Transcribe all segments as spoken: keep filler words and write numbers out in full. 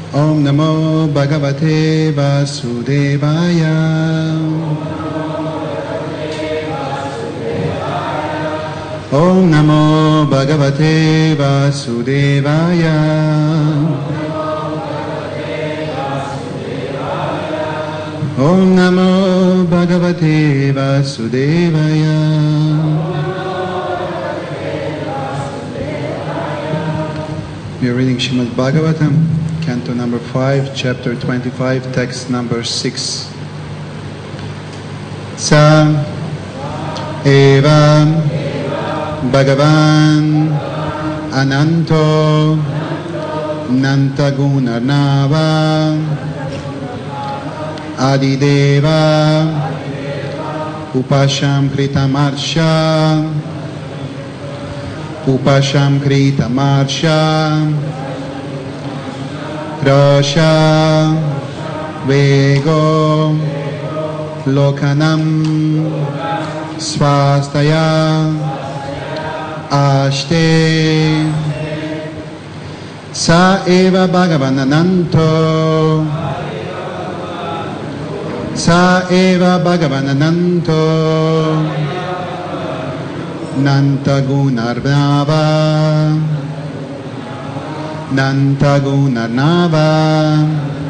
Om Namo Bhagavate Vasudevaya. Om Namo Bhagavate Vasudevaya. Om Namo Bhagavate Vasudevaya. We are reading Srimad Bhagavatam, Canto number five, chapter twenty-five, text number six. Sa eva Bhagavan Ananto Nantagunarnava Adideva Upasham Kritamarcha Upasham Kritamarcha Rasha Vego Lokanam Swastaya Ashte Sa eva Bhagavanananto Sa eva Bhagavanananto Nantagunarnava Nantagunarnava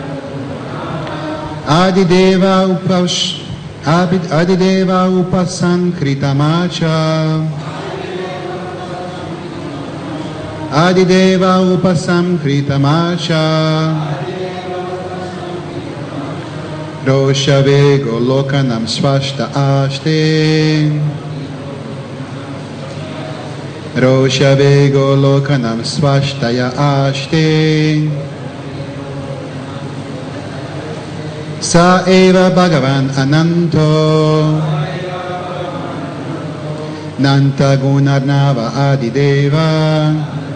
Adideva Upash Adideva Upasankritamacha Adideva Upasamkritamacha Roshavego Lokanam Swashta Ashte Roshavego Lokanam Swashtaya Ashte Sa eva Bhagavan Ananto Nantagunarnava Adideva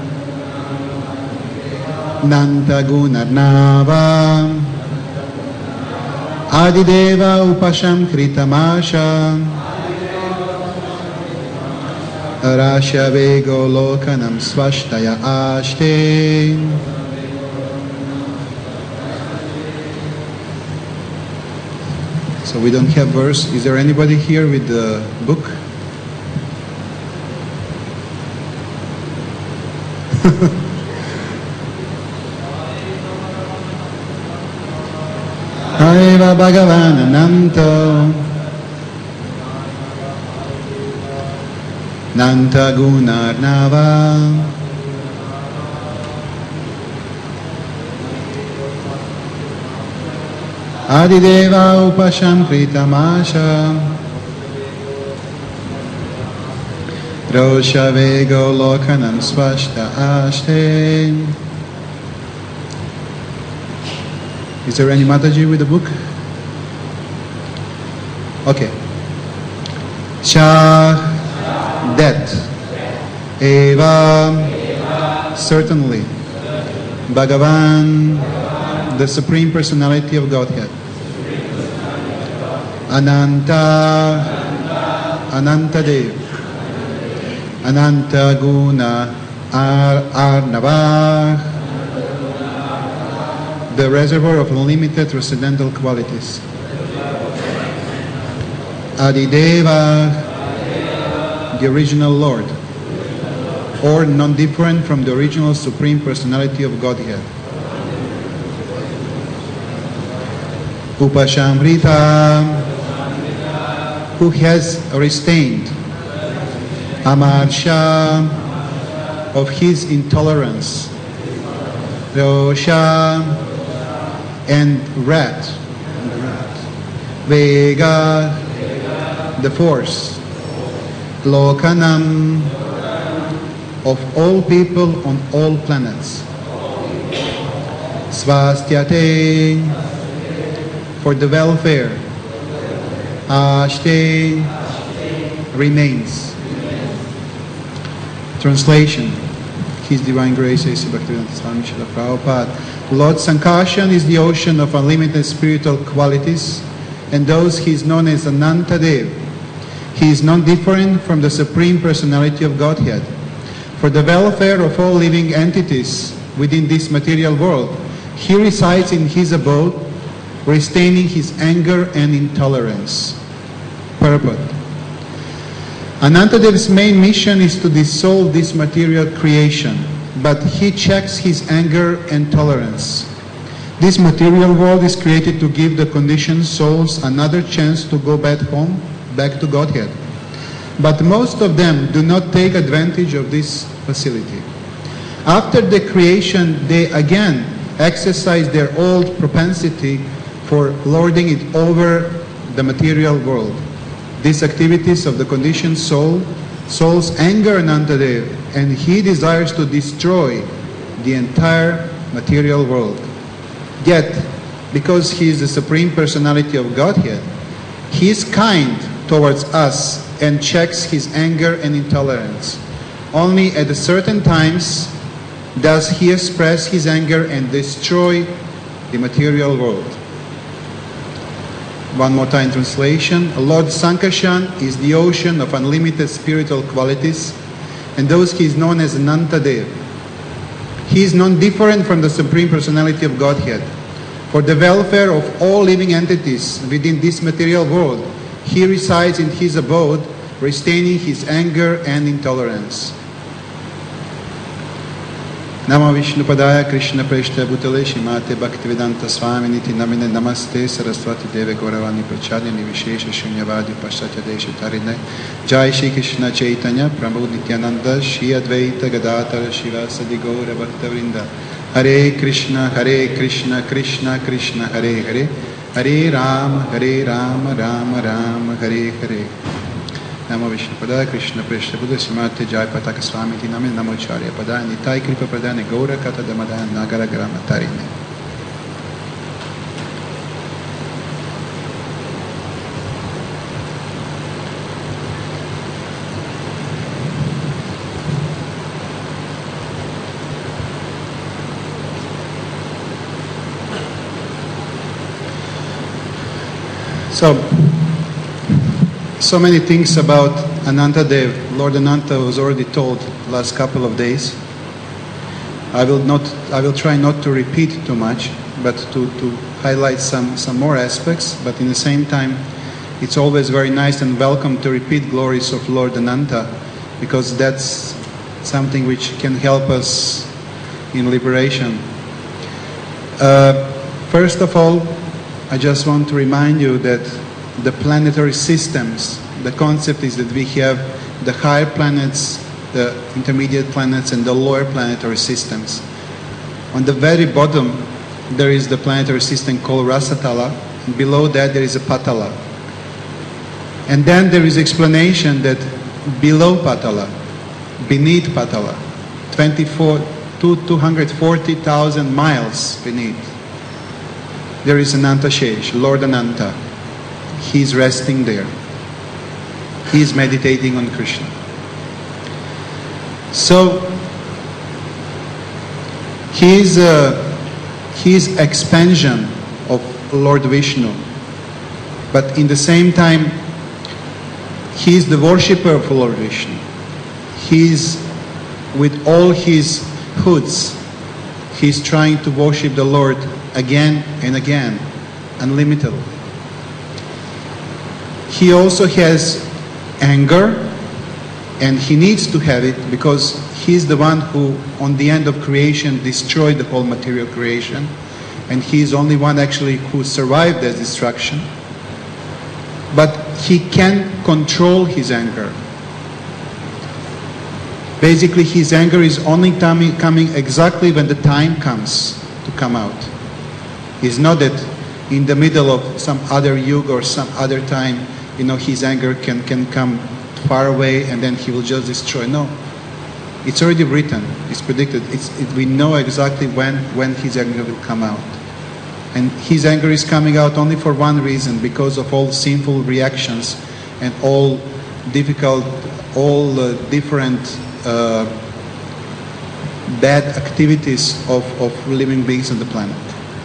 Nantagunarnava Adideva Upasham Kritamasha Rashavego Lokanam Swashtaya Ashte. So we don't have verse. Is there anybody here with the book? Aiva Bhagavan Ananto Nantagunarnava Adideva Upasham Kritamasha Roshavego Lokanam Swashta Ashte. Is there any Mataji with the book? Okay. Shah, that. Eva, certainly. Bhagavan, the Supreme Personality of Godhead. Ananta, Anantadev. Ananta Guna Ar Arnava, the reservoir of unlimited transcendental qualities. Adideva, the original Lord, or non-different from the original Supreme Personality of Godhead. Upashamrita, who has restrained Amarsha, of his intolerance, Rosha, and wrath, Vega, the force, Lokanam, of all people on all planets, Svastyate, for the welfare, Ashte, remains. Translation. His Divine Grace, A C Bhaktivedanta Swami Srila Prabhupada. Lord Sankarshan is the ocean of unlimited spiritual qualities, and those he is known as Anantadev. He is non-different from the Supreme Personality of Godhead. For the welfare of all living entities within this material world, He resides in his abode, restraining his anger and intolerance. Purport. Anantadev's main mission is to dissolve this material creation, but he checks his anger and tolerance. This material world is created to give the conditioned souls another chance to go back home, back to Godhead. But most of them do not take advantage of this facility. After the creation, they again exercise their old propensity for lording it over the material world. These activities of the conditioned soul, soul's anger Anantadev, and he desires to destroy the entire material world. Yet, because he is the Supreme Personality of Godhead, he is kind towards us and checks his anger and intolerance. Only at certain times does he express his anger and destroy the material world. One more time translation. Lord Sankarshan is the ocean of unlimited spiritual qualities, and those he is known as Anantadev. He is non-different from the Supreme Personality of Godhead. For the welfare of all living entities within this material world, he resides in his abode, restraining his anger and intolerance. Namo Vishnu Padaya Krishna Preshta Bhutale Shimate Bhaktivedanta Swami Niti Namine Namaste Saraswati Deve Gauravani Prachadini Vishesha Shunyavadi Paschatya Desha Tarine Jai Shri Krishna Chaitanya Prabhu Nityananda Shri Advaita Gadadhara Shivasadi Gaura Bhakta Vrinda Hare Krishna Hare Krishna Krishna Krishna Hare Hare Hare Rama Hare Rama Rama Rama Hare Hare Namo Vishnu Padaya Krishna Preshta Buddha Simate Jai Pataka Swami Tiname Namo Charya Padaya Nitai Kripa Pradane Gaura Kata Damadaya Nagara Grama Tarine. So, so many things about Anantadev. Lord Ananta was already told last couple of days. I will not. I will try not to repeat too much, but to, to highlight some, some more aspects. But in the same time, it's always very nice and welcome to repeat glories of Lord Ananta, because that's something which can help us in liberation. Uh, first of all, I just want to remind you that the planetary systems, the concept is that we have the higher planets, the intermediate planets, and the lower planetary systems. On the very bottom, there is the planetary system called Rasatala, and below that there is a Patala. And then there is explanation that below Patala, beneath Patala, twenty-four to two hundred forty thousand miles beneath, there is Ananta Shesh, Lord Ananta. He is resting there. He is meditating on Krishna. So, his, uh, his expansion of Lord Vishnu, but in the same time, he is the worshipper of Lord Vishnu. He is, with all his hoods, he is trying to worship the Lord again and again, unlimitedly. He also has anger, and he needs to have it because he's the one who, on the end of creation, destroyed the whole material creation, and he is only one actually who survived that destruction. But he can control his anger. Basically, his anger is only coming exactly when the time comes to come out. It's not that in the middle of some other yuga or some other time, you know, his anger can, can come far away and then he will just destroy. No. It's already written. It's predicted. It's, it, we know exactly when, when his anger will come out. And his anger is coming out only for one reason, because of all sinful reactions and all difficult, all uh, different uh, bad activities of, of living beings on the planet.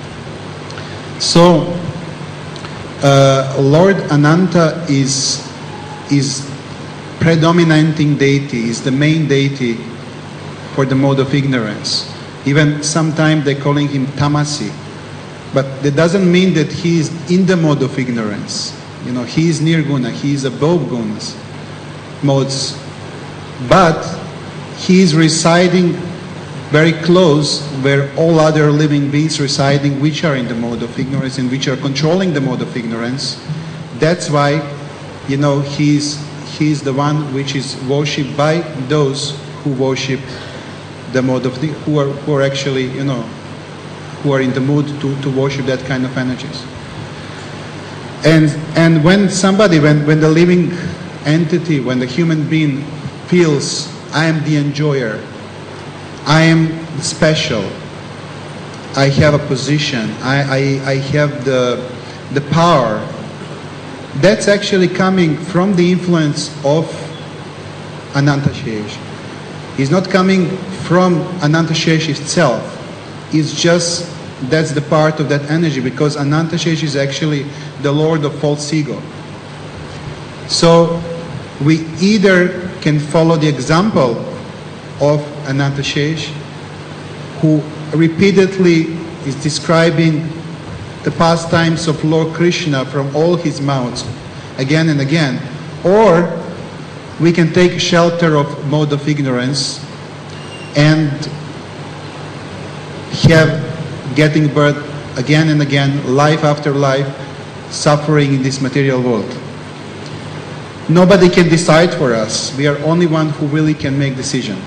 So, uh, Lord Ananta is, is predominating deity, is the main deity for the mode of ignorance. Even sometimes they're calling him Tamasi. But that doesn't mean that he is in the mode of ignorance. You know, he is nirguna, he is above gunas, modes. But he is residing very close where all other living beings residing, which are in the mode of ignorance and which are controlling the mode of ignorance. That's why, you know, he's he's the one which is worshipped by those who worship the mode of the, who are who are actually, you know, who are in the mood to, to worship that kind of energies. And and when somebody, when, when the living entity, when the human being feels, I am the enjoyer, I am special, I have a position, I, I, I have the, the power, that's actually coming from the influence of Anantashesh. It's not coming from Anantashesh itself. It's just, that's the part of that energy, because Anantashesh is actually the Lord of false ego. So we either can follow the example of Anantashesh, who repeatedly is describing the pastimes of Lord Krishna from all his mouths again and again, or we can take shelter of mode of ignorance and have getting birth again and again, life after life, suffering in this material world. Nobody can decide for us. We are only one who really can make decision.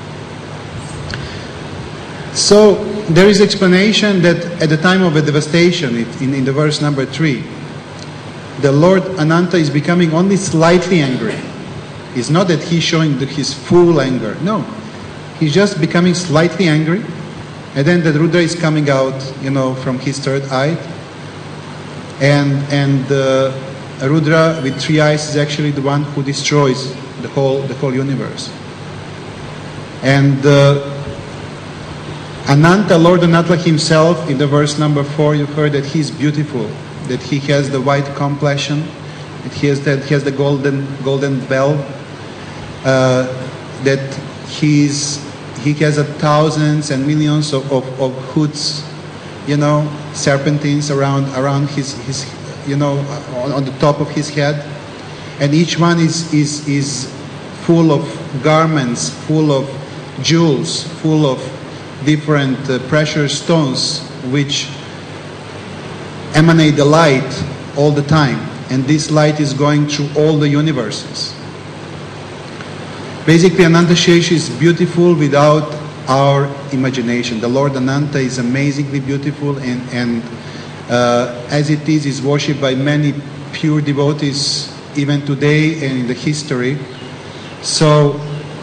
So there is explanation that at the time of a devastation, in, in the verse number three, the Lord Ananta is becoming only slightly angry. It's not that he's showing that his full anger. No, he's just becoming slightly angry. And then the Rudra is coming out, you know, from his third eye. And, and the Rudra with three eyes is actually the one who destroys the whole, the whole universe. And uh, Ananta, Lord Ananta himself, in the verse number four, you heard that he is beautiful, that he has the white complexion, that he has, that he has the golden, golden bell, uh, that he's He has a thousands and millions of, of, of hoods, you know, serpentines around around his, his you know, on, on the top of his head. And each one is, is, is full of garments, full of jewels, full of different uh, precious stones which emanate the light all the time. And this light is going through all the universes. Basically, Anantashesh is beautiful without our imagination. The Lord Ananta is amazingly beautiful, and, and uh, as it is, is worshipped by many pure devotees even today and in the history. So,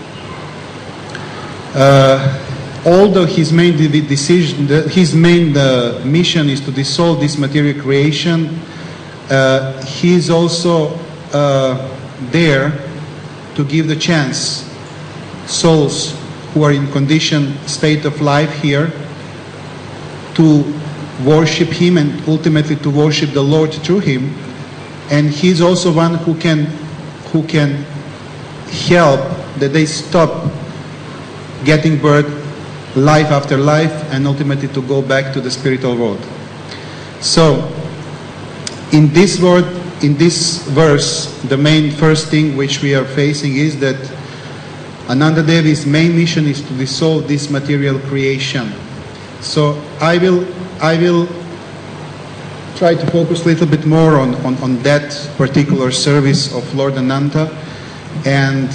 uh, although his main decision, his main uh, mission is to dissolve this material creation, uh, he is also uh, there to give the chance souls who are in conditioned state of life here to worship him and ultimately to worship the Lord through him. And he's also one who can who can help that they stop getting birth life after life and ultimately to go back to the spiritual world. So in this word In this verse, the main first thing which we are facing is that Ananda Devi's main mission is to dissolve this material creation. So I will, I will try to focus a little bit more on, on, on that particular service of Lord Ananta and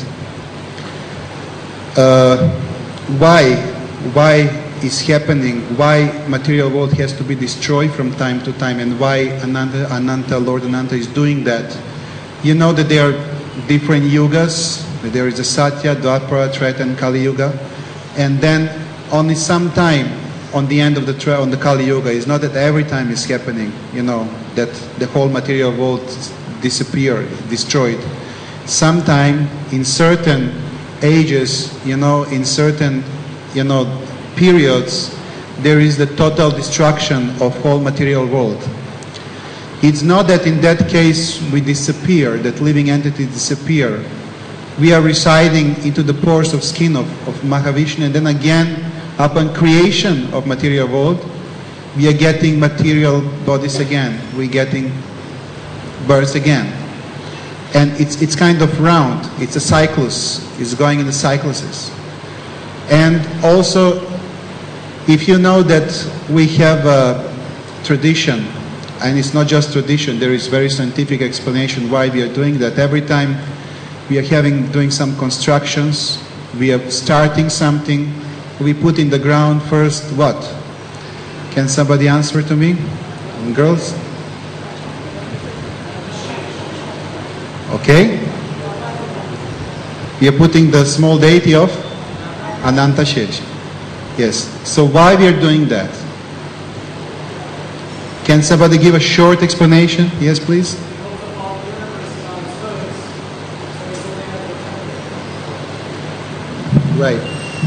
uh, why, why is happening, why material world has to be destroyed from time to time, and why Ananta, Ananta, Lord Ananta is doing that. You know that there are different yugas. There is a Satya, Dwapara, Treta, and Kali Yuga. And then only some time on the end of the on the Kali Yuga. It's not that every time is happening, you know, that the whole material world disappear, destroyed. Sometime in certain ages, you know, in certain, you know, periods, there is the total destruction of whole material world. It's not that in that case we disappear, that living entities disappear. We are residing into the pores of skin of, of Mahavishnu, and then again upon creation of material world, we are getting material bodies again. We're getting births again. And it's, it's kind of round. It's a cyclus. It's going in the cycluses. And also, if you know that we have a tradition, and it's not just tradition, there is very scientific explanation why we are doing that. Every time we are having, doing some constructions, we are starting something, we put in the ground first what? Can somebody answer to me? And girls? Okay. We are putting the small deity of Ananta Shesh. Yes. So why we are doing that? Can somebody give a short explanation? Yes, please. Right.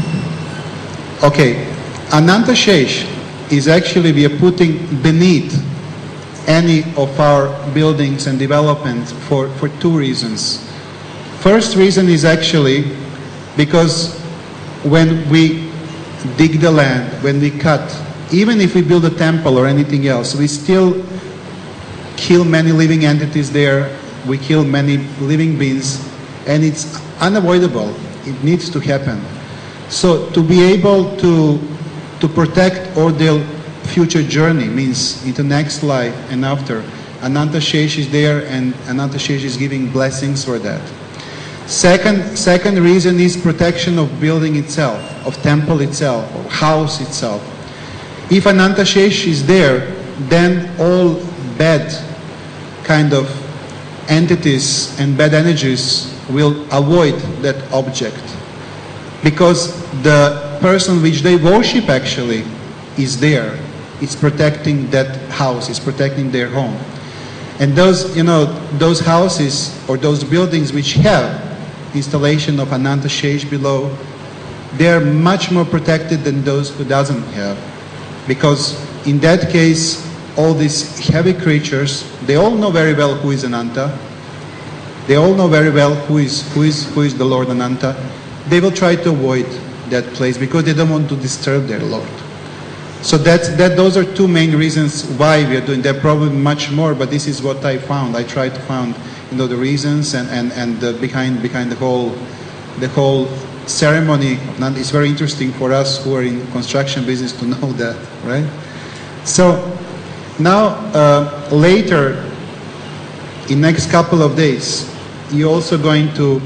Okay. Ananta Shesh is actually we are putting beneath any of our buildings and development for, for two reasons. First reason is actually because when we dig the land, when we cut, even if we build a temple or anything else, we still kill many living entities there, we kill many living beings, and it's unavoidable. It needs to happen. So to be able to to protect all their future journey, means into next life and after, Ananta Shesh is there, and Ananta Shesh is giving blessings for that. Second, second reason is protection of building itself, of temple itself, of house itself. If Ananta Shesh is there, then all bad kind of entities and bad energies will avoid that object, because the person which they worship actually is there. It's protecting that house, it's protecting their home. And those, you know, those houses or those buildings which have installation of Ananta Shesh below, they're much more protected than those who doesn't have. Because in that case, all these heavy creatures, they all know very well who is Ananta. They all know very well who is, who is, who is the Lord Ananta. They will try to avoid that place because they don't want to disturb their Lord. So that's, that, those are two main reasons why we are doing that. Probably much more, but this is what I found. I tried to find, you know, the reasons and, and, and the behind, behind the whole, the whole ceremony. And it's very interesting for us who are in construction business to know that, right? So now, uh, later, in next couple of days, you're also going to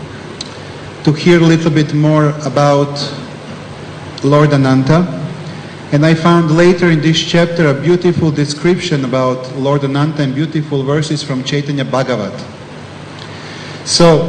to hear a little bit more about Lord Ananta. And I found later in this chapter a beautiful description about Lord Ananta and beautiful verses from Chaitanya Bhagavat. So,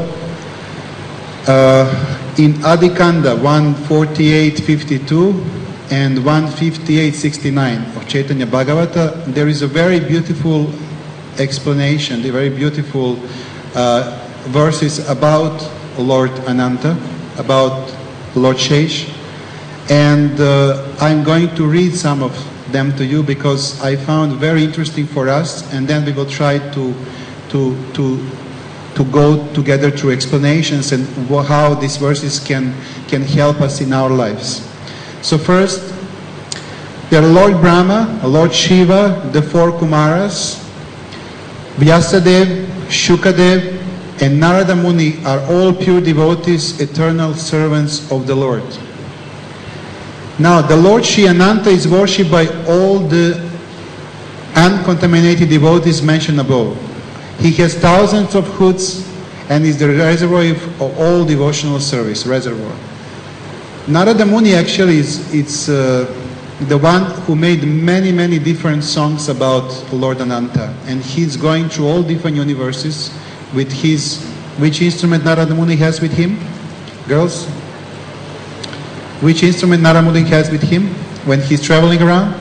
uh, in Adikanda one forty-eight fifty-two and one fifty-eight sixty-nine of Chaitanya Bhagavata, there is a very beautiful explanation, the very beautiful uh, verses about Lord Ananta, about Lord Shesh. And uh, I'm going to read some of them to you because I found very interesting for us, and then we will try to to to to go together through explanations and how these verses can can help us in our lives. So first, there are Lord Brahma, Lord Shiva, the four Kumaras, Vyasadev, Shukadev, and Narada Muni are all pure devotees, eternal servants of the Lord. Now, the Lord Shri Ananta is worshipped by all the uncontaminated devotees mentioned above. He has thousands of hoods and is the reservoir of all devotional service, reservoir. Narada Muni actually is it's, uh, the one who made many, many different songs about Lord Ananta. And he's going through all different universes with his, which instrument Narada Muni has with him? Girls? Which instrument Narada Muni has with him when he's traveling around?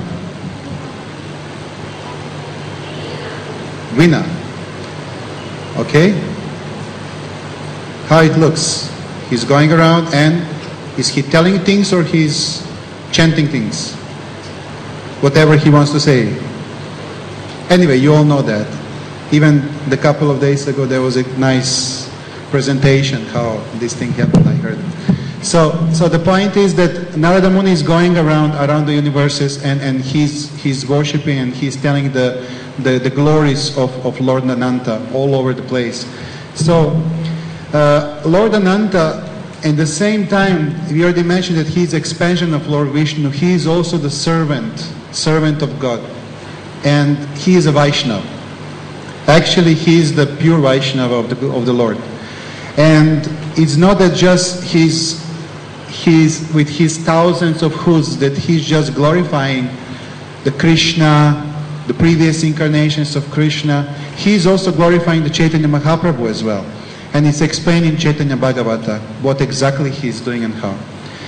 Veena. Okay? How it looks? He's going around and is he telling things or he's chanting things? Whatever he wants to say. Anyway, you all know that. Even the couple of days ago there was a nice presentation how this thing happened, I heard. So, so the point is that Narada Muni is going around around the universes, and, and he's he's worshiping and he's telling the the, the glories of, of Lord Ananta all over the place. So, uh, Lord Ananta, at the same time, we already mentioned that he's expansion of Lord Vishnu. He is also the servant, servant of God, and he is a Vaishnava. Actually, he is the pure Vaishnava of the of the Lord, and it's not that just he's he's with his thousands of hoods that he's just glorifying the Krishna, the previous incarnations of Krishna. He's also glorifying the Chaitanya Mahaprabhu as well. And it's explained in Chaitanya Bhagavata what exactly he's doing and how.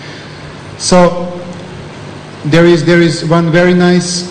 So there is there is one very nice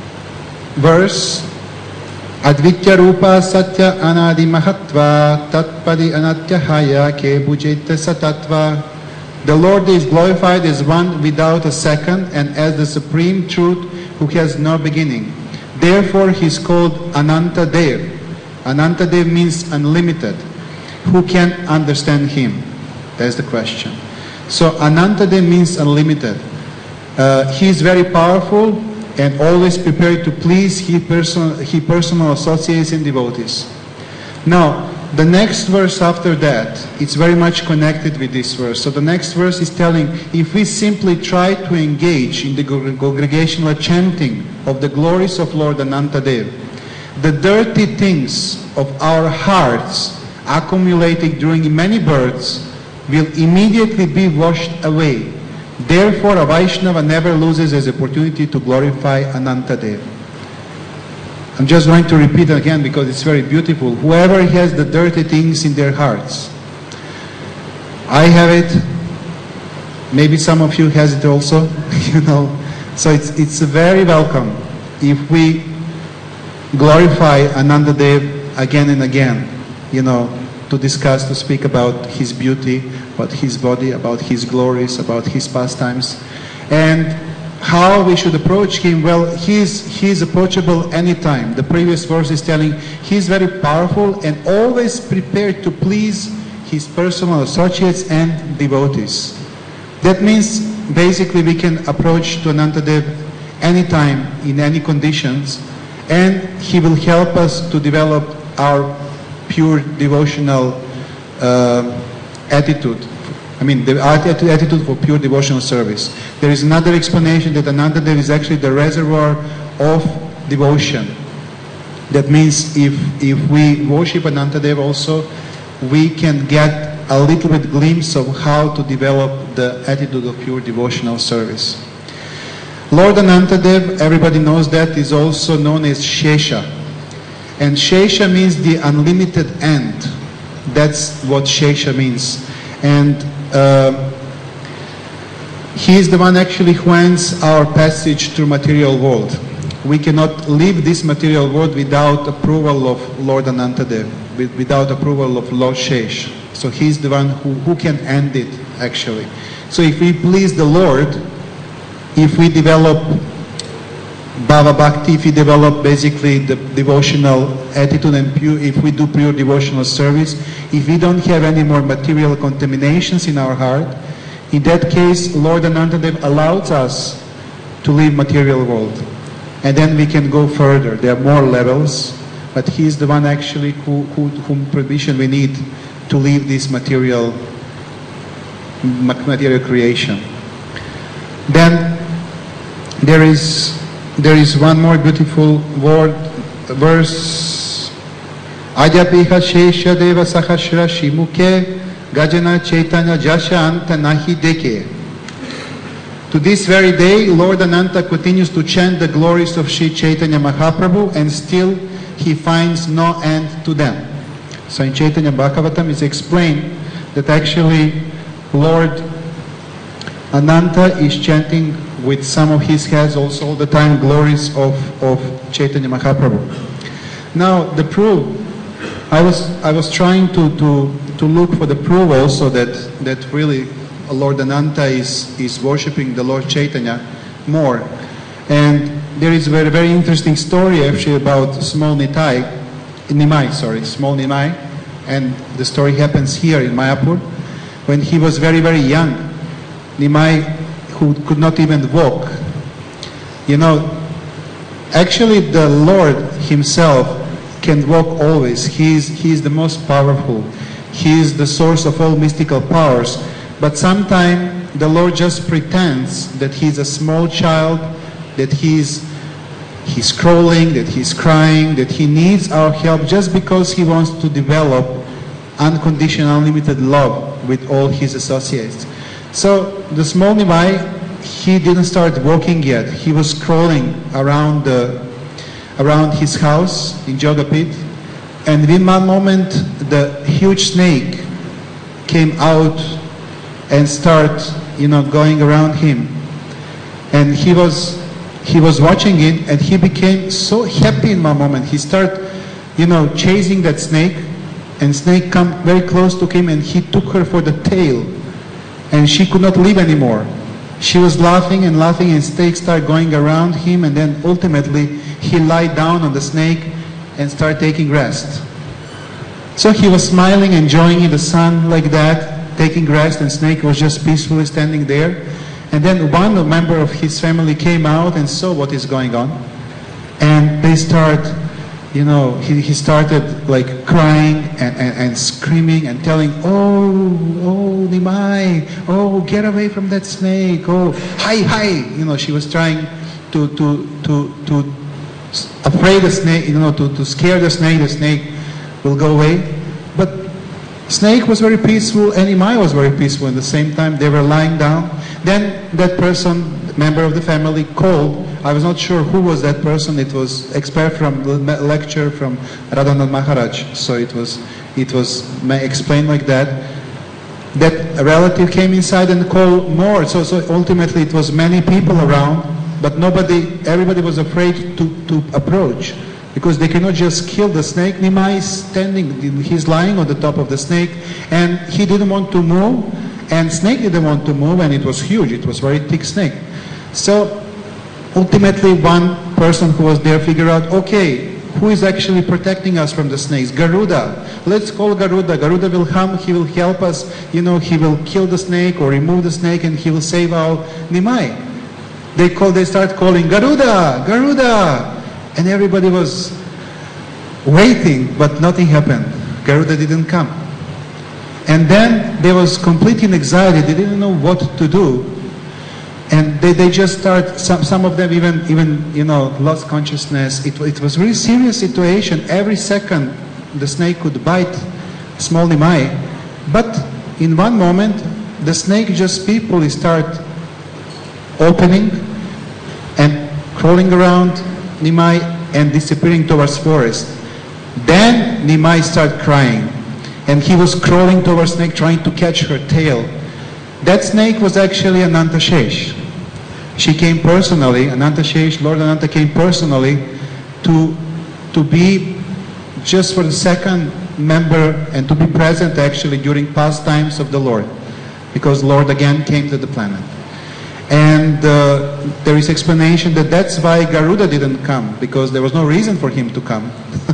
verse. Advitya Rupa Satya Anadi Mahatva Tatpadi Anatya Haya Ke Bhujeta Satatva. The Lord is glorified as one without a second and as the supreme truth who has no beginning. Therefore he is called Ananta Dev. Ananta Dev means unlimited. Who can understand him? That's the question. So Ananta Dev means unlimited. Uh, he is very powerful and always prepared to please his personal, his personal associates and devotees. Now, the next verse after that, it's very much connected with this verse. So the next verse is telling, if we simply try to engage in the congregational chanting of the glories of Lord Anantadev, the dirty things of our hearts accumulated during many births will immediately be washed away. Therefore, a Vaishnava never loses his opportunity to glorify Anantadev. I'm just going to repeat it again because it's very beautiful. Whoever has the dirty things in their hearts, I have it, maybe some of you has it also, you know. So it's it's very welcome if we glorify Anantadev again and again, you know, to discuss, to speak about his beauty, about his body, about his glories, about his pastimes, and how we should approach him. Well, he's, he's approachable anytime. The previous verse is telling he's very powerful and always prepared to please his personal associates and devotees. That means basically we can approach to Anantadev anytime, in any conditions, and he will help us to develop our pure devotional uh, attitude. I mean, the attitude for pure devotional service. There is another explanation that Anantadev is actually the reservoir of devotion. That means if, if we worship Anantadev also, we can get a little bit glimpse of how to develop the attitude of pure devotional service. Lord Anantadev, everybody knows that, is also known as Shesha. And Shesha means the unlimited end. That's what Shesha means. And Uh, he is the one actually who ends our passage through material world. We cannot leave this material world without approval of Lord Anantadev, without approval of Lord Shesh. So he is the one who, who can end it actually. So if we please the Lord, if we develop Bhava Bhakti, if we develop basically the devotional attitude and pure, if we do pure devotional service, if we don't have any more material contaminations in our heart, in that case, Lord Anantadev allows us to leave material world. And then we can go further. There are more levels, but he is the one actually who, who, whom permission we need to leave this material, material creation. Then there is There is one more beautiful word, verse. Ajapiha Shesha Deva Sahasra Shimuke Gajana Chaitanya Jasha Anta Nahi Deke. To this very day, Lord Ananta continues to chant the glories of Sri Chaitanya Mahaprabhu, and still he finds no end to them. So in Chaitanya Bhagavatam is explained that actually Lord Ananta is chanting with some of his heads also all the time glories of, of Chaitanya Mahaprabhu. Now the proof, I was I was trying to, to, to look for the proof also that, that really Lord Ananta is, is worshipping the Lord Chaitanya more. And there is a very, very interesting story actually about small Nitai, Nimai, sorry, small Nimai, and the story happens here in Mayapur when he was very, very young. Nimai, who could not even walk. You know, actually the Lord himself can walk always. He is, he is the most powerful. He is the source of all mystical powers. But sometimes the Lord just pretends that he's a small child, that he's he's crawling, that he's crying, that he needs our help just because he wants to develop unconditional, unlimited love with all his associates. So the small Nimai, he didn't start walking yet. He was crawling around the around his house in Jogapit, and in one moment the huge snake came out and start, you know, going around him. And he was he was watching it, and he became so happy in one moment. He started, you know, chasing that snake, and snake come very close to him, and he took her for the tail, and she could not live anymore. She was laughing and laughing, and snake started going around him, and then ultimately he lied down on the snake and started taking rest. So he was smiling, enjoying the sun like that, taking rest, and snake was just peacefully standing there. And then one member of his family came out and saw what is going on. And they start, you know, he, he started like crying and, and, and screaming and telling, oh, oh, Nimai, oh, get away from that snake, oh, hi, hi. You know, she was trying to, to, to, to afraid the snake, you know, to, to scare the snake, the snake will go away. But snake was very peaceful, and Nimai was very peaceful at the same time. They were lying down. Then that person, member of the family, called. I was not sure who was that person. It was expert from the lecture from Radhanath Maharaj. So it was, it was explained like that. That a relative came inside and called more. So, so ultimately it was many people around, but nobody, everybody was afraid to, to approach, because they cannot just kill the snake. Nimai is standing, he's lying on the top of the snake, and he didn't want to move, and snake didn't want to move, and it was huge, it was very thick snake. So ultimately one person who was there figured out, okay, who is actually protecting us from the snakes? Garuda. Let's call Garuda. Garuda will come, he will help us, you know, he will kill the snake or remove the snake, and he will save our Nimai. They call, they start calling, Garuda, Garuda. And everybody was waiting, but nothing happened. Garuda didn't come. And then they was completely in anxiety. They didn't know what to do. And they, they just start, some, some of them even, even, you know, lost consciousness. It, it was a really serious situation. Every second the snake could bite small Nimai. But in one moment, the snake just peacefully start opening and crawling around Nimai and disappearing towards forest. Then Nimai started crying, and he was crawling towards snake, trying to catch her tail. That snake was actually Anantashesh. She came personally, Anantashesh, Lord Ananta came personally to, to be just for the second member and to be present actually during pastimes of the Lord, because Lord again came to the planet. And uh, there is explanation that that's why Garuda didn't come, because there was no reason for him to come.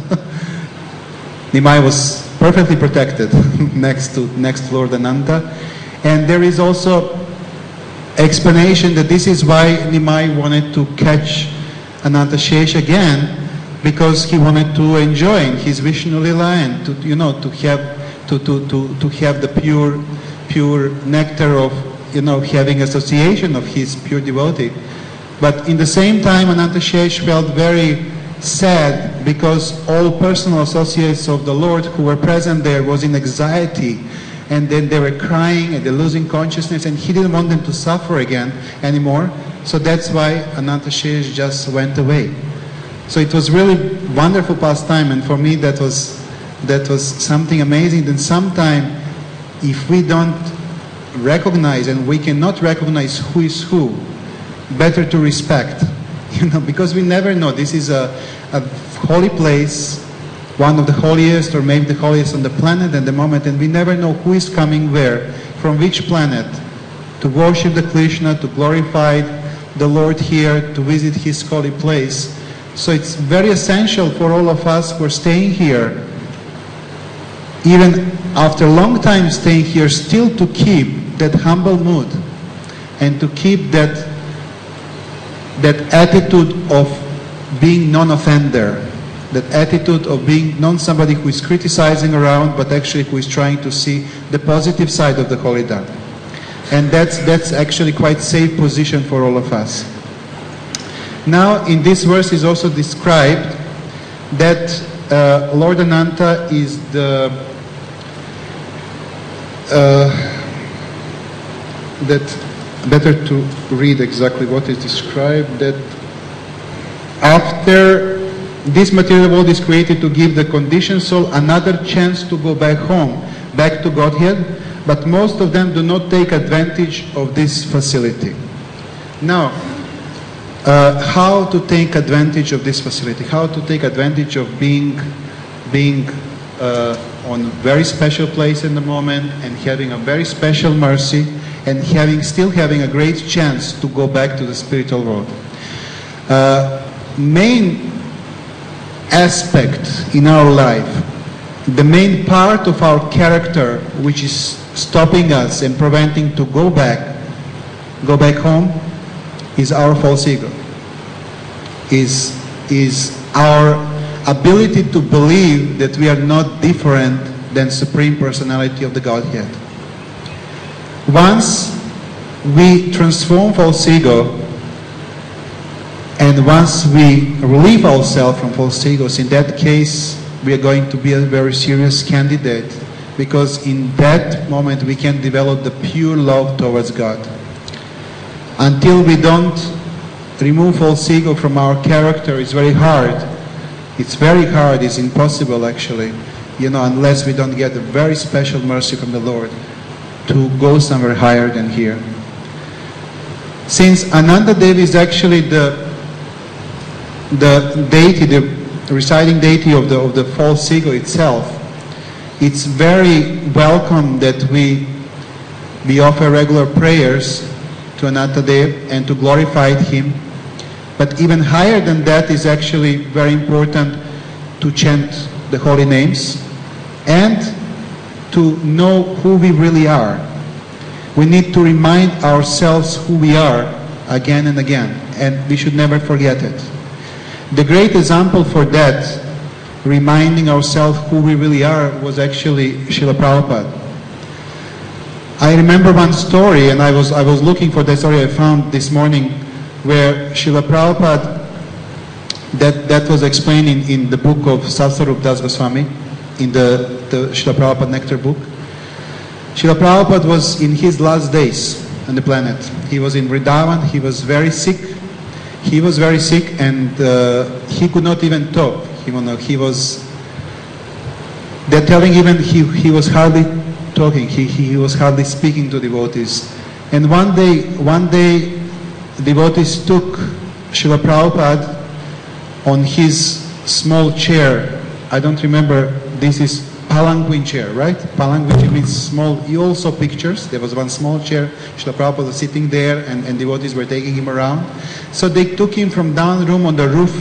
Nimai was perfectly protected next to next to Lord Ananta. And there is also explanation that this is why Nimai wanted to catch Anantashesh again, because he wanted to enjoy his Vishnu Lila and to, you know, to have to, to, to, to have the pure pure nectar of, you know, having association of his pure devotee. But in the same time, Anantashesh felt very sad because all personal associates of the Lord who were present there was in anxiety, and then they were crying and they're losing consciousness, and he didn't want them to suffer again anymore. So that's why Anantashesh just went away. So it was really wonderful pastime, and for me that was that was something amazing. Then sometime, if we don't recognize, and we cannot recognize who is who, better to respect, you know, because we never know. This is a, a holy place, one of the holiest or maybe the holiest on the planet at the moment, and we never know who is coming where, from which planet, to worship the Krishna, to glorify the Lord here, to visit his holy place. So it's very essential for all of us who are staying here, even after a long time staying here, still to keep that humble mood. and to keep that, that attitude of being non-offender, that attitude of being not somebody who is criticizing around, but actually who is trying to see the positive side of the Holy Dharma. And that's, that's actually quite safe position for all of us. Now, in this verse is also described that uh, Lord Ananta is the uh, that better to read exactly what is described, that after this material world is created to give the conditioned soul another chance to go back home, back to Godhead, but most of them do not take advantage of this facility. Now, uh, how to take advantage of this facility? How to take advantage of being, being uh, on a very special place in the moment and having a very special mercy and having still having a great chance to go back to the spiritual world. Uh, main aspect in our life, the main part of our character which is stopping us and preventing to go back, go back home, is our false ego. Is, is our ability to believe that we are not different than Supreme Personality of the Godhead. Once we transform false ego, and once we relieve ourselves from false egos, in that case, we are going to be a very serious candidate, because in that moment we can develop the pure love towards God. Until we don't remove false ego from our character, it's very hard. It's very hard, it's impossible actually, you know, unless we don't get a very special mercy from the Lord to go somewhere higher than here. Since Ananta Devi is actually the the deity, the residing deity of the of the false ego itself, it's very welcome that we we offer regular prayers to Ananta Dev and to glorify him. But even higher than that is actually very important to chant the holy names and to know who we really are. We need to remind ourselves who we are again and again, and we should never forget it. The great example for that, reminding ourselves who we really are, was actually Srila Prabhupada. I remember one story, and I was, I was looking for that story I found this morning, where Srila Prabhupada, that, that was explained in, in the book of Satsarup Das Goswami, in the, the Srila Prabhupada Nectar book. Srila Prabhupada was in his last days on the planet. He was in Vrindavan, he was very sick. He was very sick and uh, he could not even talk. He, he was, they're telling even he, he was hardly talking, he, he was hardly speaking to devotees. And one day, one day, devotees took Srila Prabhupada on his small chair. I don't remember, this is palanquin chair, right? Palanquin means small. You all saw pictures. There was one small chair. Srila Prabhupada was sitting there and, and devotees were taking him around. So they took him from down room on the roof,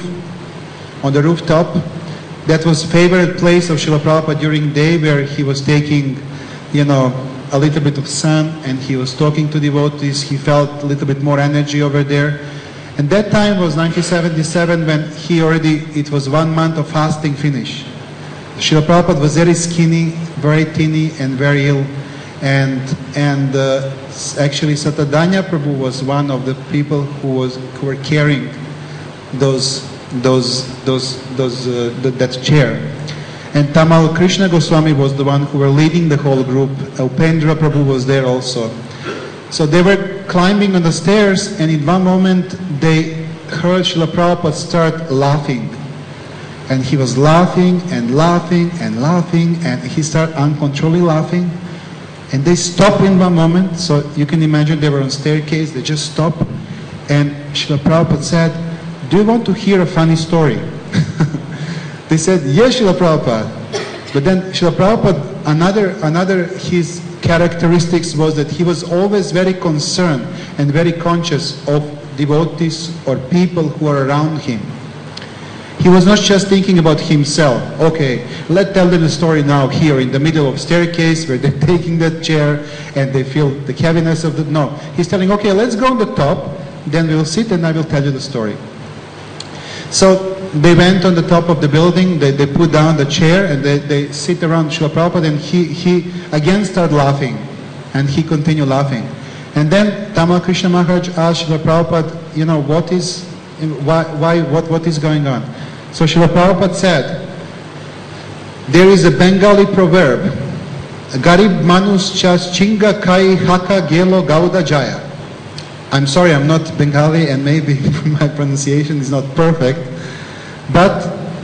on the rooftop. That was favorite place of Srila Prabhupada during the day, where he was taking, you know, a little bit of sun and he was talking to devotees. He felt a little bit more energy over there. And that time was nineteen seventy-seven, when he already, it was one month of fasting finished. Srila Prabhupada was very skinny, very teeny and very ill. And, and uh, actually Satadanya Prabhu was one of the people who, was, who were carrying those, those, those, those, uh, the, that chair. And Tamal Krishna Goswami was the one who were leading the whole group. Upendra Prabhu was there also. So they were climbing on the stairs, and in one moment they heard Srila Prabhupada start laughing. And he was laughing and laughing and laughing, and he started uncontrollably laughing. And they stopped in one moment, so you can imagine they were on staircase, they just stopped. And Srila Prabhupada said, "Do you want to hear a funny story?" They said, "Yes, Srila Prabhupada." But then Srila Prabhupada, another, another his characteristics was that he was always very concerned and very conscious of devotees or people who are around him. He was not just thinking about himself. Okay, let's tell them the story now here in the middle of staircase where they're taking that chair and they feel the heaviness of the... No, he's telling, okay, let's go on the top, then we'll sit and I will tell you the story. So they went on the top of the building, they, they put down the chair and they, they sit around Srila Prabhupada, and he, he again started laughing, and he continued laughing. And then Tamal Krishna Maharaj asked Srila Prabhupada, you know, what is, why, why what, what is going on? So Srila Prabhupada said, there is a Bengali proverb, Garib manus chas chinga kai haka gelo gauda jaya. I'm sorry, I'm not Bengali, and maybe my pronunciation is not perfect, but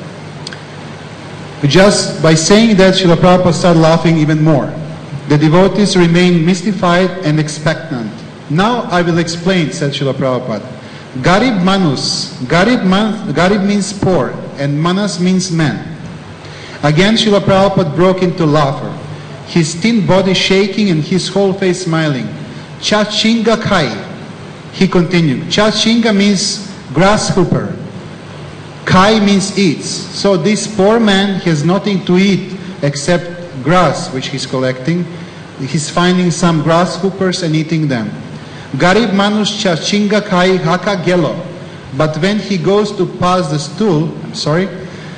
just by saying that, Srila Prabhupada started laughing even more. The devotees remained mystified and expectant. Now I will explain, said Srila Prabhupada. Garib manus, Garib, man, Garib means poor, and manas means man. Again Srila Prabhupada broke into laughter, his thin body shaking and his whole face smiling. Chachinga kai. He continued. Chachinga means grasshopper. Kai means eats. So this poor man has nothing to eat except grass, which he's collecting. He's finding some grasshoppers and eating them. Garib manus chachinga kai haka gelo. But when he goes to pass the stool, I'm sorry,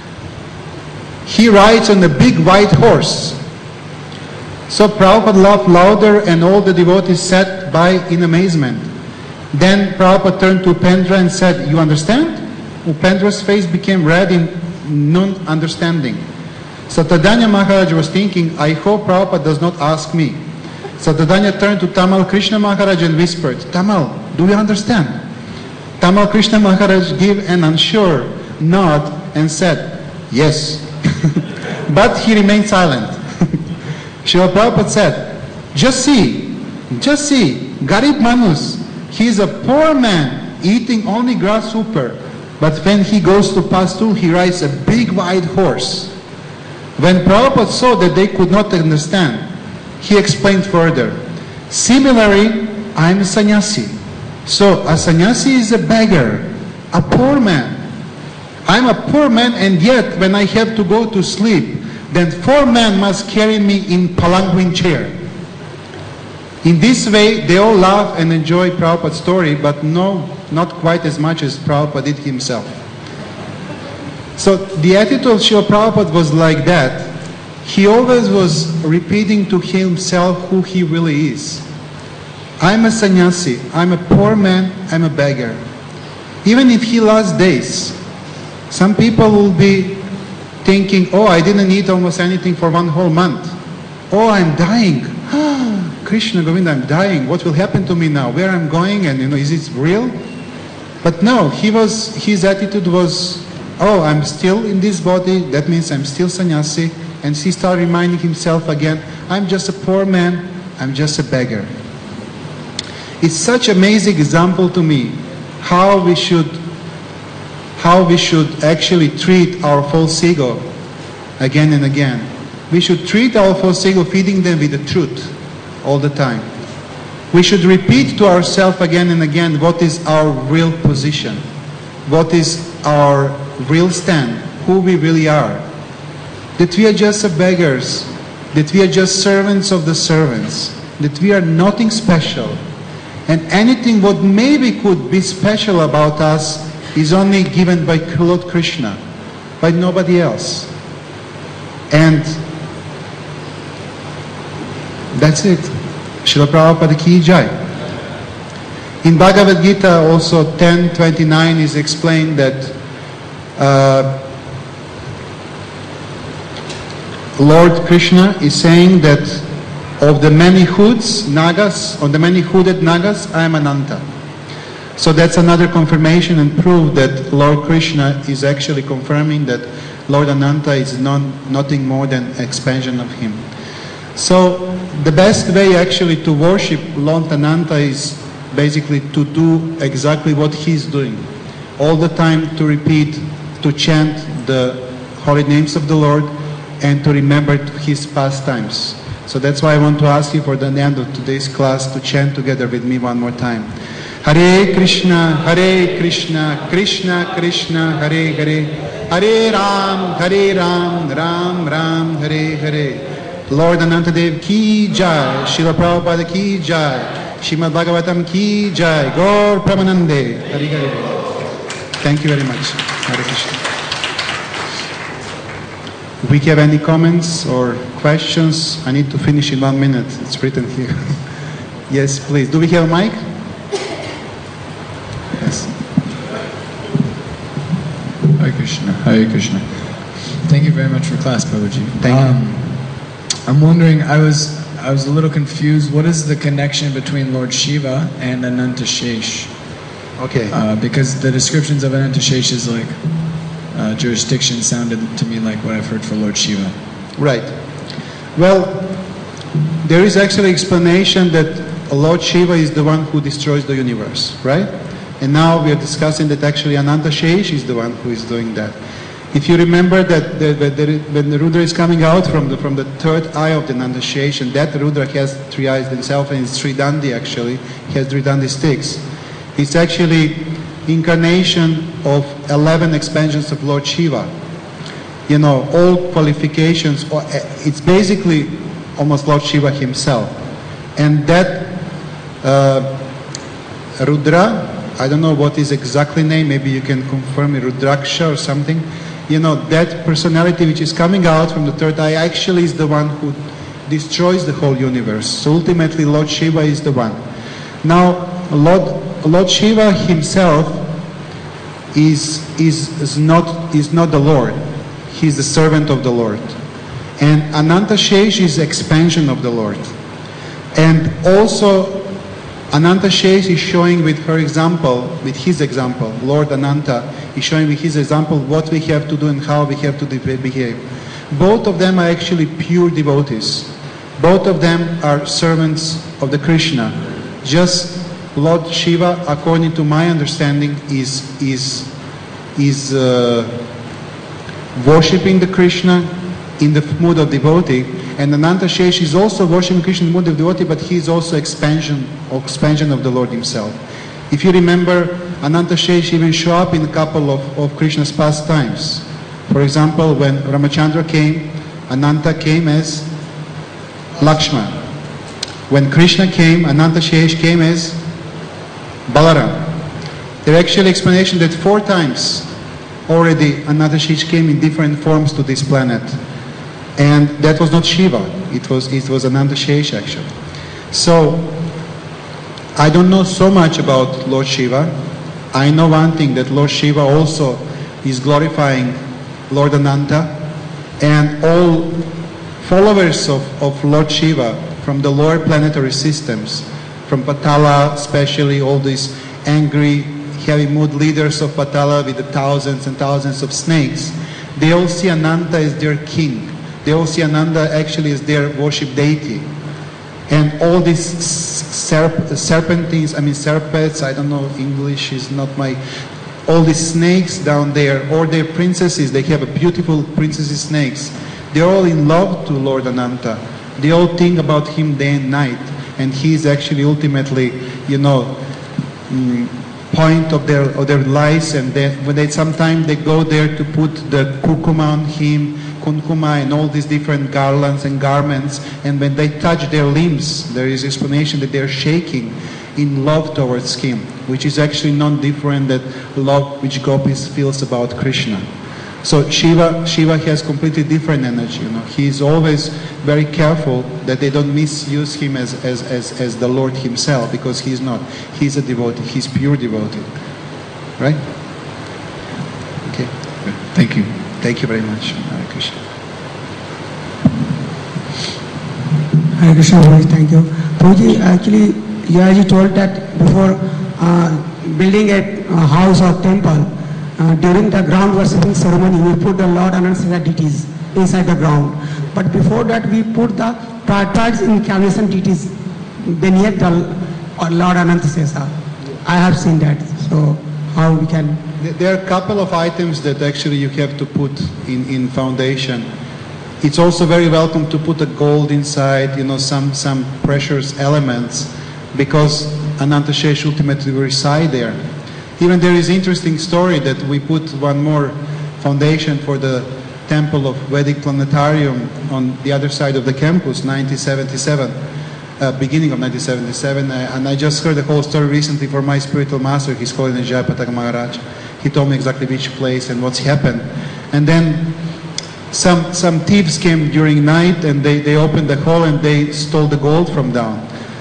he rides on a big white horse. So Prabhupada laughed louder and all the devotees sat by in amazement. Then Prabhupada turned to Upendra and said, you understand? Upendra's face became red in non-understanding. Satadanya Maharaj was thinking, I hope Prabhupada does not ask me. Satadanya turned to Tamal Krishna Maharaj and whispered, Tamal, do you understand? Tamal Krishna Maharaj gave an unsure nod and said, yes. But he remained silent. Srila Prabhupada said, just see, just see, Garib Manus, he is a poor man eating only grasshopper, but when he goes to pass through, he rides a big white horse. When Prabhupada saw that they could not understand, he explained further, similarly, I am a sannyasi. So a sannyasi is a beggar, a poor man. I am a poor man, and yet when I have to go to sleep, then four men must carry me in palanquin chair. In this way, they all laugh and enjoy Prabhupada's story, but no, not quite as much as Prabhupada did himself. So the attitude of Srila Prabhupada was like that. He always was repeating to himself who he really is. I'm a sannyasi, I'm a poor man, I'm a beggar. Even if he lost days, some people will be thinking, oh, I didn't eat almost anything for one whole month. Oh, I'm dying. Krishna Govinda, I'm dying. What will happen to me now? Where I'm going? And you know, is it real? But no, he was. His attitude was, oh, I'm still in this body. That means I'm still sannyasi. And he started reminding himself again, I'm just a poor man. I'm just a beggar. It's such an amazing example to me how we should, how we should actually treat our false ego again and again. We should treat our false ego, feeding them with the truth all the time. We should repeat to ourselves again and again what is our real position, what is our real stand, who we really are. That we are just beggars, that we are just servants of the servants, that we are nothing special. And anything what maybe could be special about us is only given by Lord Krishna, by nobody else. And that's it. Srila Prabhupada ki jai. In Bhagavad Gita also ten twenty-nine is explained that uh, Lord Krishna is saying that of the many hoods, nagas, of the many hooded nagas, I am Ananta. So that's another confirmation and proof that Lord Krishna is actually confirming that Lord Ananta is non, nothing more than expansion of him. So the best way actually to worship Lord Ananta is basically to do exactly what he's doing. All the time to repeat, to chant the holy names of the Lord and to remember his pastimes. So that's why I want to ask you for the end of today's class to chant together with me one more time. Hare Krishna, Hare Krishna, Krishna Krishna, Hare Hare, Hare Ram, Hare Ram, Ram Ram, Hare Hare. Lord Anantadev ki jai, Srila Prabhupada ki jai, Srimad Bhagavatam ki jai, Gaur Pramanande. Hare Hare. Thank you very much. Hare Krishna. If we have any comments or questions, I need to finish in one minute. It's written here. Yes, please. Do we have a mic? Yes. Hare Krishna. Hare Krishna. Thank you very much for class, Prabhuji. Thank um, you. I'm wondering, I was I was a little confused. What is the connection between Lord Shiva and Ananta Shesh? Okay. Uh, because the descriptions of Ananta Shesh's like uh, jurisdiction sounded to me like what I've heard for Lord Shiva. Right. Well, there is actually explanation that Lord Shiva is the one who destroys the universe, right? And now we are discussing that actually Ananta Shesh is the one who is doing that. If you remember that the, the, the, when the Rudra is coming out from the, from the third eye of the Ananta Shesh, and that Rudra has three eyes himself, and it's Tridandi actually, he has Tridandi sticks. It's actually incarnation of eleven expansions of Lord Shiva. You know, all qualifications, it's basically almost Lord Shiva himself. And that uh, Rudra, I don't know what is exactly name, maybe you can confirm it, Rudraksha or something. You know, that personality which is coming out from the third eye actually is the one who destroys the whole universe. So ultimately Lord Shiva is the one. Now, Lord, Lord Shiva himself is, is, is, not, is not the Lord. He is the servant of the Lord. And Ananta Shesh is expansion of the Lord. And also Ananta Shesh is showing with her example, with his example, Lord Ananta is showing with his example what we have to do and how we have to behave. Both of them are actually pure devotees. Both of them are servants of the Krishna. Just Lord Shiva, according to my understanding, is is is uh, worshipping the Krishna in the mood of devotee, and Ananta Shesh is also worshipping Krishna in the mood of devotee, but he is also expansion expansion of the Lord himself. If you remember, Ananta Shesh even show up in a couple of, of Krishna's pastimes. For example, when Ramachandra came, Ananta came as Lakshman. When Krishna came, Ananta Shesh came as Balaram. There are actually explanation that four times already Ananta Shesh came in different forms to this planet. And that was not Shiva, it was, it was Ananta Shesh actually. So, I don't know so much about Lord Shiva. I know one thing, that Lord Shiva also is glorifying Lord Ananta, and all followers of, of Lord Shiva from the lower planetary systems, from Patala especially, all these angry, heavy mood leaders of Patala with the thousands and thousands of snakes, they all see Ananta as their king. They all see Ananta actually as their worship deity. And all these serp serpentines, I mean serpents, I don't know, English is not my, all these snakes down there, or their princesses, they have a beautiful princesses snakes. They're all in love to Lord Ananta. They all think about him day and night. And he is actually ultimately, you know, mm, point of their of their lives. And they, when they sometimes they go there to put the kukuma on him, kunkuma and all these different garlands and garments, and when they touch their limbs, there is explanation that they're shaking in love towards him, which is actually not different than love which gopis feels about Krishna. So Shiva, Shiva has completely different energy. You know, he is always very careful that they don't misuse him as as as, as the Lord himself, because he's not. He's a devotee. He's pure devotee, right? Okay. Thank you. Thank you very much. Hare Krishna. Hare Krishna, thank you. Prabhuji, actually, you as you told that before uh, building a uh, house or temple, uh, during the ground worshipping ceremony, we put the Lord Ananta deities inside the ground. But before that, we put the tripartite incarnation deities beneath the Lord Ananta Sesa. I have seen that. So, how we can... There are a couple of items that actually you have to put in, in foundation. It's also very welcome to put a gold inside, you know, some, some precious elements, because Ananta Shesh ultimately will reside there. Even there is interesting story that we put one more foundation for the temple of Vedic Planetarium on the other side of the campus, nineteen seventy-seven, uh, beginning of nineteen seventy-seven. Uh, and I just heard the whole story recently from my spiritual master, His Holiness Jayapataka Maharaj. He told me exactly which place and what's happened. And then some some thieves came during night and they, they opened the hall and they stole the gold from down.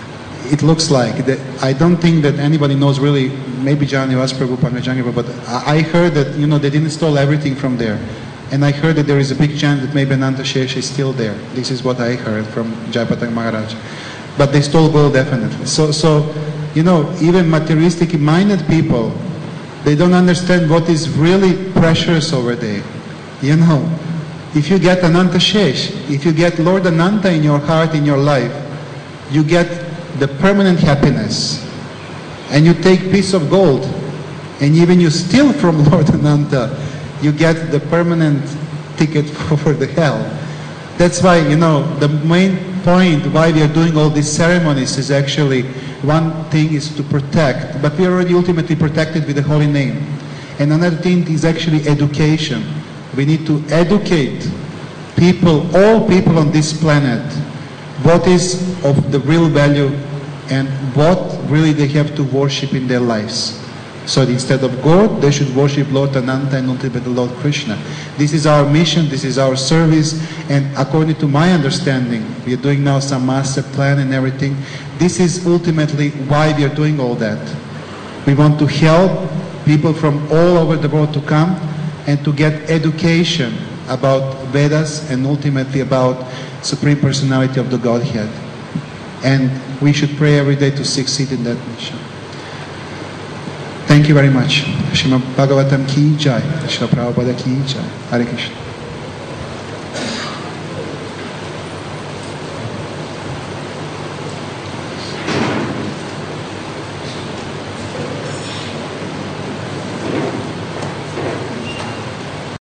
It looks like. That, I don't think that anybody knows really, maybe Jani Vasprabhu, Pangajangiva, but I, I heard that, you know, they didn't steal everything from there. And I heard that there is a big chance that maybe Ananta Shesh is still there. This is what I heard from Jayapataka Maharaj. But they stole gold definitely. So, so you know, even materialistically minded people, they don't understand what is really precious over there. You know, if you get Ananta Shesh, if you get Lord Ananta in your heart, in your life, you get the permanent happiness. And you take piece of gold, and even you steal from Lord Ananta, you get the permanent ticket for the hell. That's why, you know, the main point why we are doing all these ceremonies is actually, one thing is to protect, but we are already ultimately protected with the holy name. And another thing is actually education. We need to educate people, all people on this planet, what is of the real value and what really they have to worship in their lives. So instead of God, they should worship Lord Ananta and ultimately Lord Krishna. This is our mission, this is our service, and according to my understanding, we are doing now some master plan and everything. This is ultimately why we are doing all that. We want to help people from all over the world to come and to get education about Vedas and ultimately about Supreme Personality of the Godhead. And we should pray every day to succeed in that mission. Thank you very much. Srimad Bhagavatam ki jai. Srila Prabhupada ki jai. Hare Krishna.